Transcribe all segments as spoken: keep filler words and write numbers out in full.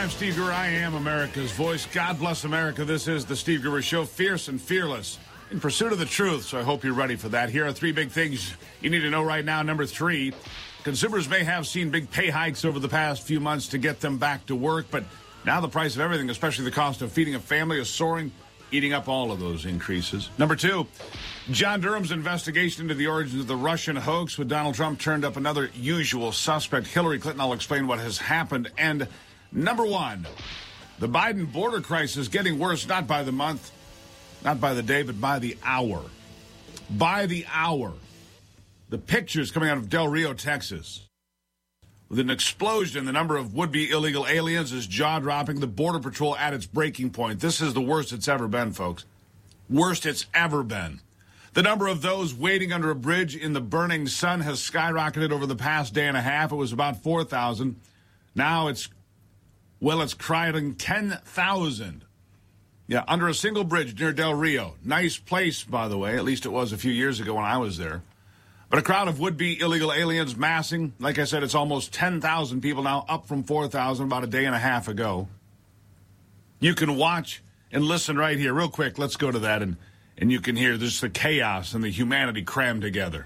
I'm Steve Gruber. I am America's voice. God bless America. This is the Steve Gruber Show, fierce and fearless, in pursuit of the truth. So I hope you're ready for that. Here are three big things you need to know right now. Number three, consumers may have seen big pay hikes over the past few months to get them back to work, but now the price of everything, especially the cost of feeding a family, is soaring, eating up all of those increases. Number two, John Durham's investigation into the origins of the Russian hoax with Donald Trump turned up another usual suspect, Hillary Clinton. I'll explain what has happened. And number one, the Biden border crisis getting worse, not by the month, not by the day, but by the hour. By the hour. The pictures coming out of Del Rio, Texas, with an explosion in the number of would-be illegal aliens is jaw-dropping. The Border Patrol at its breaking point. This is the worst it's ever been, folks. Worst it's ever been. The number of those waiting under a bridge in the burning sun has skyrocketed over the past day and a half. It was about four thousand. Now it's, well, it's crying ten thousand. Yeah, under a single bridge near Del Rio. Nice place, by the way. At least it was a few years ago when I was there. But a crowd of would-be illegal aliens massing. Like I said, it's almost ten thousand people now, up from four thousand about a day and a half ago. You can watch and listen right here. Real quick, let's go to that, and, and you can hear just the chaos and the humanity crammed together.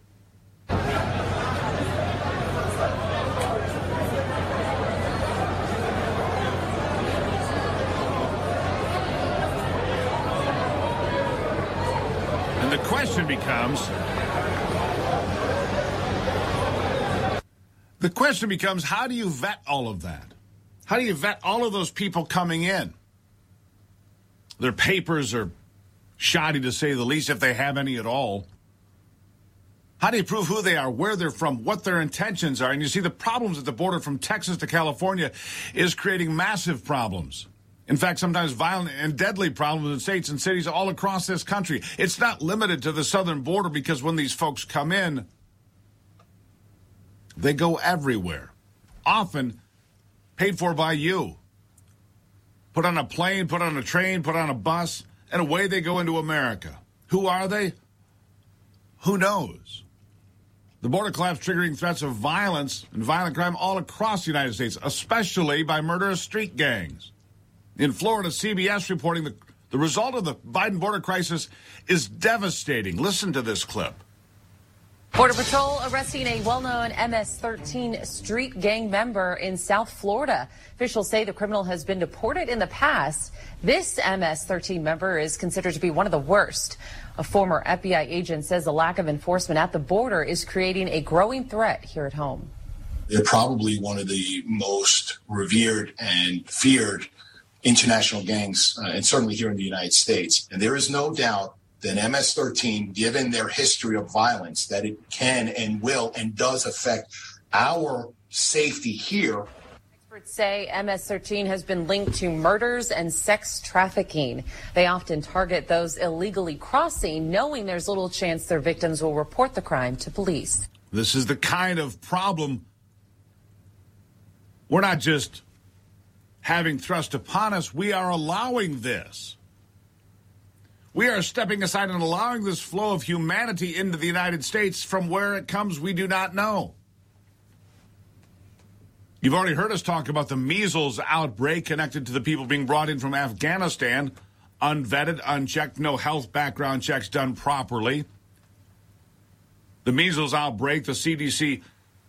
And the question becomes... The question becomes, how do you vet all of that? How do you vet all of those people coming in? Their papers are shoddy, to say the least, if they have any at all. How do you prove who they are, where they're from, what their intentions are? And you see the problems at the border from Texas to California is creating massive problems. In fact, sometimes violent and deadly problems in states and cities all across this country. It's not limited to the southern border, because when these folks come in, they go everywhere, often paid for by you. Put on a plane, put on a train, put on a bus, and away they go into America. Who are they? Who knows? The border collapse triggering threats of violence and violent crime all across the United States, especially by murderous street gangs. In Florida, C B S reporting the, the result of the Biden border crisis is devastating. Listen to this clip. Border Patrol arresting a well-known M S thirteen street gang member in South Florida. Officials say the criminal has been deported in the past. This M S thirteen member is considered to be one of the worst. A former F B I agent says the lack of enforcement at the border is creating a growing threat here at home. They're probably one of the most revered and feared international gangs, uh, and certainly here in the United States. And there is no doubt that M S thirteen, given their history of violence, that it can and will and does affect our safety here. Experts say M S thirteen has been linked to murders and sex trafficking. They often target those illegally crossing, knowing there's little chance their victims will report the crime to police. This is the kind of problem we're not just having thrust upon us, we are allowing this. We are stepping aside and allowing this flow of humanity into the United States. From where it comes, we do not know. You've already heard us talk about the measles outbreak connected to the people being brought in from Afghanistan, unvetted, unchecked, no health background checks done properly. The measles outbreak, the C D C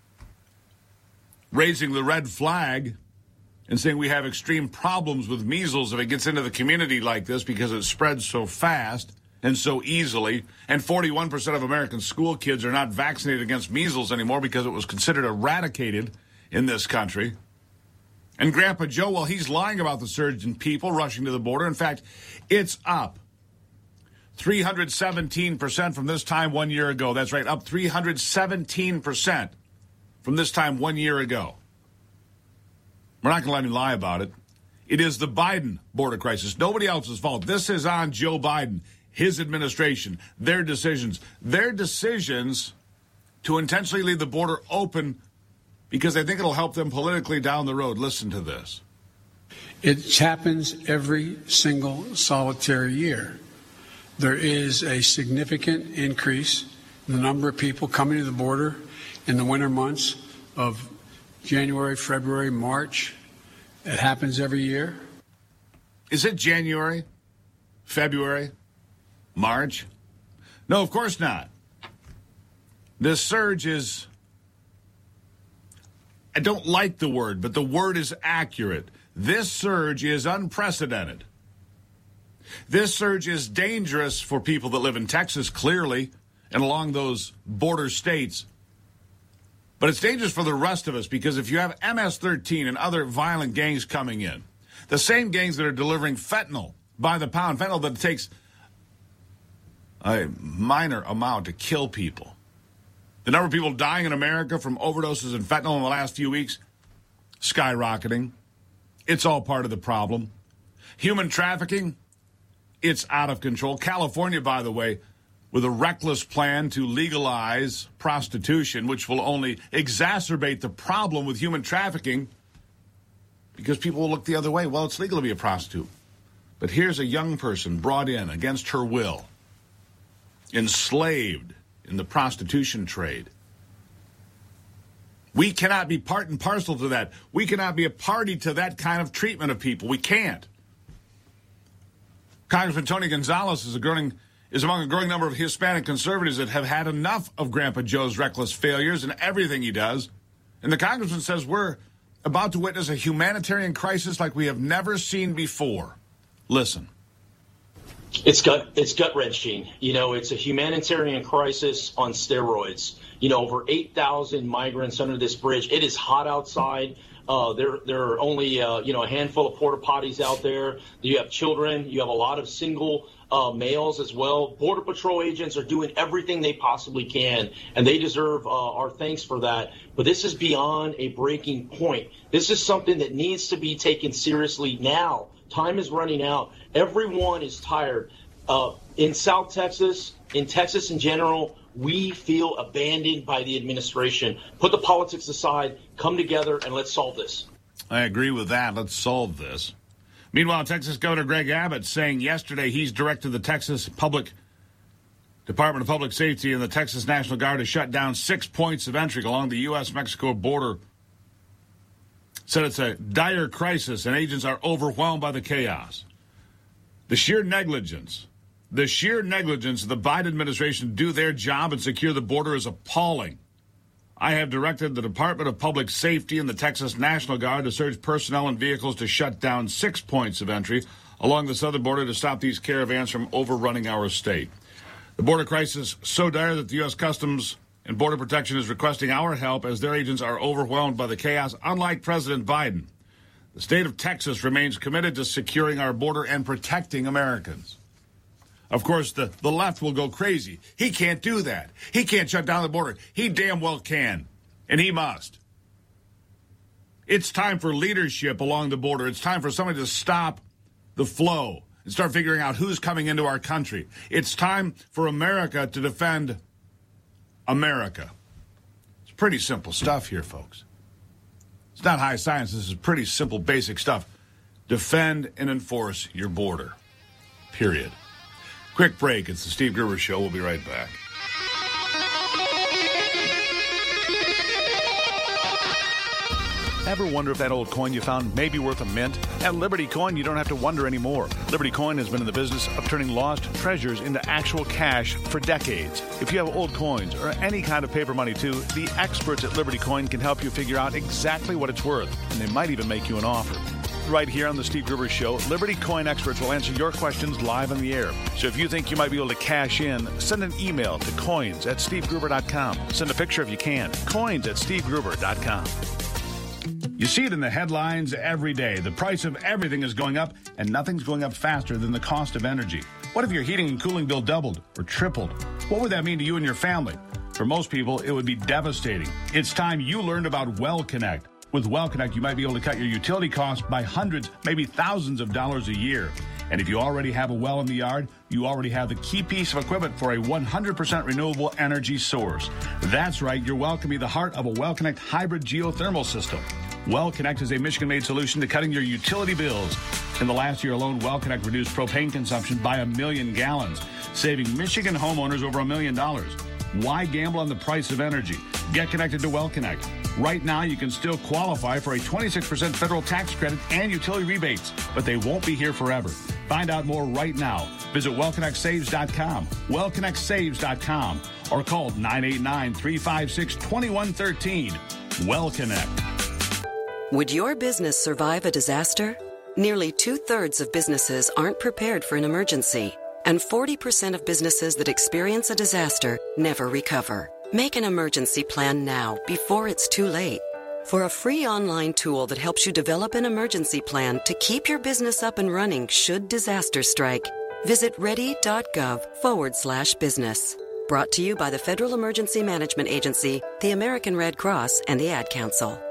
raising the red flag and saying we have extreme problems with measles if it gets into the community like this because it spreads so fast and so easily. And forty-one percent of American school kids are not vaccinated against measles anymore because it was considered eradicated in this country. And Grandpa Joe, well, he's lying about the surge in people rushing to the border. In fact, it's up three hundred seventeen percent from this time one year ago. That's right, up three hundred seventeen percent from this time one year ago. We're not going to let him lie about it. It is the Biden border crisis. Nobody else's fault. This is on Joe Biden, his administration, their decisions. Their decisions to intentionally leave the border open because they think it'll help them politically down the road. Listen to this. It happens every single solitary year. There is a significant increase in the number of people coming to the border in the winter months of January, February, March, It happens every year. Is it January? February? March? No, of course not. This surge is, I don't like the word, but the word is accurate. This surge is unprecedented. This surge is dangerous for people that live in Texas, clearly, and along those border states. But it's dangerous for the rest of us because if you have M S thirteen and other violent gangs coming in, the same gangs that are delivering fentanyl by the pound, fentanyl that takes a minor amount to kill people. The number of people dying in America from overdoses and fentanyl in the last few weeks, skyrocketing. It's all part of the problem. Human trafficking, it's out of control. California, by the way, with a reckless plan to legalize prostitution, which will only exacerbate the problem with human trafficking because people will look the other way. Well, it's legal to be a prostitute. But here's a young person brought in against her will, enslaved in the prostitution trade. We cannot be part and parcel to that. We cannot be a party to that kind of treatment of people. We can't. Congressman Tony Gonzalez is a growing is among a growing number of Hispanic conservatives that have had enough of Grandpa Joe's reckless failures and everything he does. And the congressman says we're about to witness a humanitarian crisis like we have never seen before. Listen. It's gut, it's gut-wrenching. You know, it's a humanitarian crisis on steroids. You know, over eight thousand migrants under this bridge. It is hot outside. Uh, there, there are only, uh, you know, a handful of porta potties out there. You have children. You have a lot of single uh, males as well. Border Patrol agents are doing everything they possibly can, and they deserve uh, our thanks for that. But this is beyond a breaking point. This is something that needs to be taken seriously now. Time is running out. Everyone is tired. Uh, in South Texas, in Texas in general, we feel abandoned by the administration. Put the politics aside, come together, and let's solve this. I agree with that. Let's solve this. Meanwhile, Texas Governor Greg Abbott saying yesterday he's directed the Texas Public Department of Public Safety and the Texas National Guard to shut down six points of entry along the U S Mexico border. Said it's a dire crisis and agents are overwhelmed by the chaos. The sheer negligence, the sheer negligence of the Biden administration to do their job and secure the border is appalling. I have directed the Department of Public Safety and the Texas National Guard to surge personnel and vehicles to shut down six points of entry along the southern border to stop these caravans from overrunning our state. The border crisis so dire that the U S Customs and Border Protection is requesting our help as their agents are overwhelmed by the chaos, unlike President Biden. The state of Texas remains committed to securing our border and protecting Americans. Of course, the, the left will go crazy. He can't do that. He can't shut down the border. He damn well can, and he must. It's time for leadership along the border. It's time for somebody to stop the flow and start figuring out who's coming into our country. It's time for America to defend America. It's pretty simple stuff here, folks. It's not high science. This is pretty simple, basic stuff. Defend and enforce your border. Period. Quick break. It's the Steve Gruber Show. We'll be right back. Ever wonder if that old coin you found may be worth a mint? At Liberty Coin, you don't have to wonder anymore. Liberty Coin has been in the business of turning lost treasures into actual cash for decades. If you have old coins or any kind of paper money too, the experts at Liberty Coin can help you figure out exactly what it's worth, and they might even make you an offer. Right here on the Steve Gruber Show, Liberty Coin experts will answer your questions live on the air. So if you think you might be able to cash in, send an email to coins at steve gruber dot com. Send a picture if you can. coins at steve gruber dot com. You see it in the headlines every day. The price of everything is going up, and nothing's going up faster than the cost of energy. What if your heating and cooling bill doubled or tripled? What would that mean to you and your family? For most people, it would be devastating. It's time you learned about WellConnect. With WellConnect, you might be able to cut your utility costs by hundreds, maybe thousands of dollars a year. And if you already have a well in the yard, you already have the key piece of equipment for a one hundred percent renewable energy source. That's right, your well can be the heart of a WellConnect hybrid geothermal system. WellConnect is a Michigan-made solution to cutting your utility bills. In the last year alone, WellConnect reduced propane consumption by a million gallons, saving Michigan homeowners over a million dollars. Why gamble on the price of energy? Get connected to WellConnect. Right now, you can still qualify for a twenty-six percent federal tax credit and utility rebates, but they won't be here forever. Find out more right now. Visit well connect saves dot com, well connect saves dot com, or call nine eight nine, three five six, two one one three. WellConnect. Would your business survive a disaster? Nearly two-thirds of businesses aren't prepared for an emergency, and forty percent of businesses that experience a disaster never recover. Make an emergency plan now, before it's too late. For a free online tool that helps you develop an emergency plan to keep your business up and running should disaster strike, visit ready.gov forward slash business. Brought to you by the Federal Emergency Management Agency, the American Red Cross, and the Ad Council.